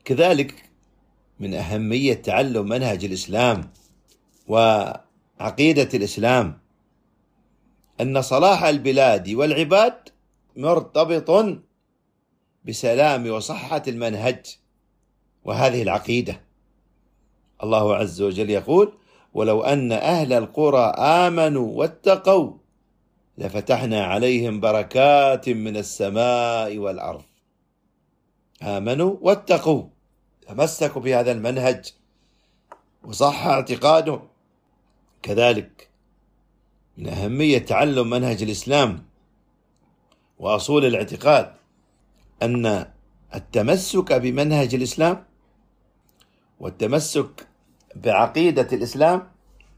كذلك من أهمية تعلم منهج الإسلام وعقيدة الإسلام أن صلاح البلاد والعباد مرتبط بسلام وصحة المنهج وهذه العقيدة. الله عز وجل يقول: ولو أن أهل القرى آمنوا واتقوا لفتحنا عليهم بركات من السماء والأرض. آمنوا واتقوا، تمسكوا بهذا المنهج وصح اعتقاده. كذلك من أهمية تعلم منهج الإسلام وأصول الاعتقاد أن التمسك بمنهج الإسلام والتمسك بعقيدة الإسلام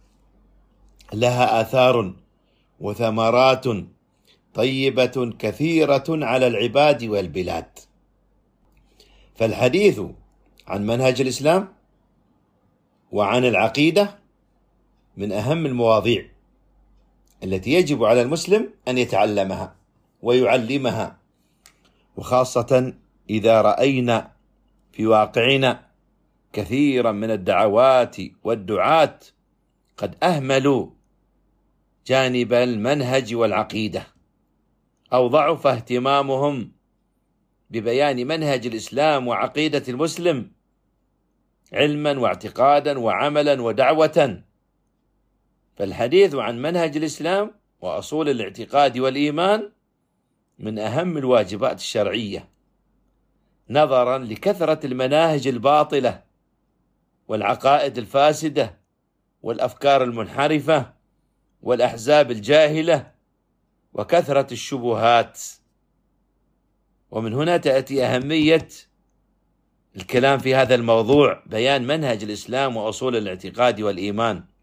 لها آثار وثمرات طيبة كثيرة على العباد والبلاد. فالحديث عن منهج الإسلام وعن العقيدة من أهم المواضيع التي يجب على المسلم أن يتعلمها ويعلمها، وخاصة إذا رأينا في واقعنا كثيرا من الدعوات والدعاة قد أهملوا جانب المنهج والعقيدة، أو ضعف اهتمامهم ببيان منهج الإسلام وعقيدة المسلم علما واعتقادا وعملا ودعوة. فالحديث عن منهج الإسلام وأصول الاعتقاد والإيمان من أهم الواجبات الشرعية، نظرا لكثرة المناهج الباطلة والعقائد الفاسدة والأفكار المنحرفة والأحزاب الجاهلة وكثرة الشبهات. ومن هنا تأتي أهمية الكلام في هذا الموضوع، بيان منهج الإسلام وأصول الاعتقاد والإيمان.